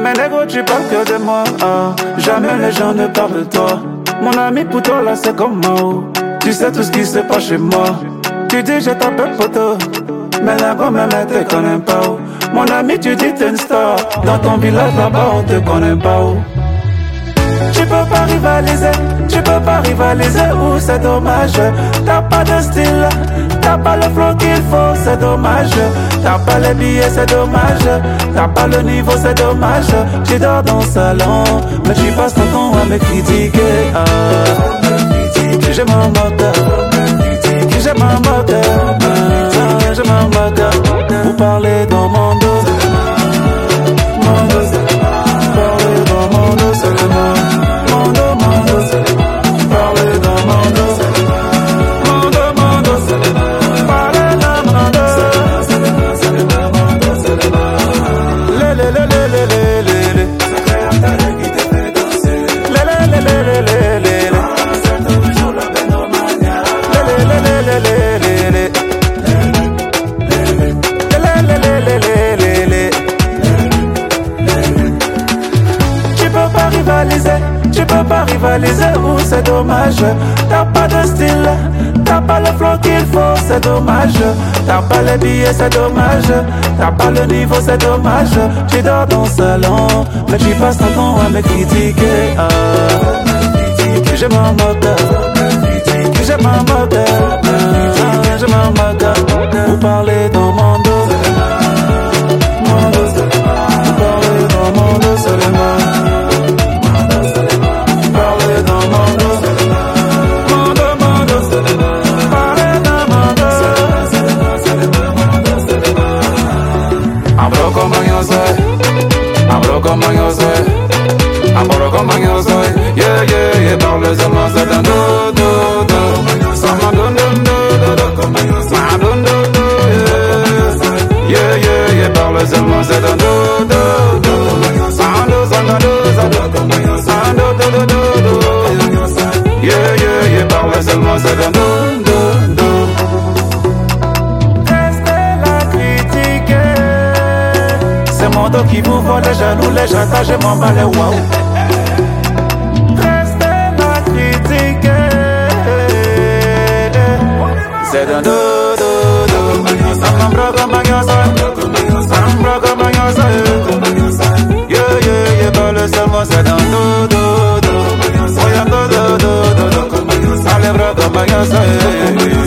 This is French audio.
Mais négro, tu parles que de moi, ah. Jamais les gens ne parlent de toi. Mon ami pour toi là c'est comme Mao. Tu sais tout ce qui se passe chez moi. Tu dis je t'appelle photo, mais là quand même elle te connaît pas. Mon ami tu dis t'es une star. Dans ton village là-bas on te connaît pas. Tu peux pas rivaliser, ouh c'est dommage. T'as pas de style, t'as pas le flow qu'il faut, c'est dommage. T'as pas les billets, c'est dommage. T'as pas le niveau, c'est dommage. Tu dors dans le salon, mais tu passes ton temps à me critiquer. Ah. Je m'en moque, je m'en moque, je m'en moque. Vous parlez dans mon dos, mon dos, parlez dans mon dos seulement. Tu peux pas rivaliser, ouh c'est dommage. T'as pas de style, t'as pas le flow qu'il faut, c'est dommage. T'as pas les billets, c'est dommage. T'as pas le niveau, c'est dommage. Tu dors dans le salon, mais tu passes ton temps à me critiquer. Ah. Je m'en moque, je m'en moque, je m'en moque. Vous parlez dans mon dos, mon dos. Vous parlez dans mon dos seulement. Comment yo soy, amor como yo soy, yeah yeah yeah, parle seulement c'est un do do do, sama do do do do, ma do do do, yeah yeah yeah, parle seulement c'est un do do do, sando sando sando, sando do do do do, yeah yeah yeah, parle seulement c'est un do do do. Qui vous voit les jaloux, les chantages, je m'en bats les waouh. Restez la critiquer. C'est un do do do. Sambro comme un sambro comme un yeah yeah yeah, pas le seul mot, c'est un do do do. Voyons do do do do. Allez bro comme un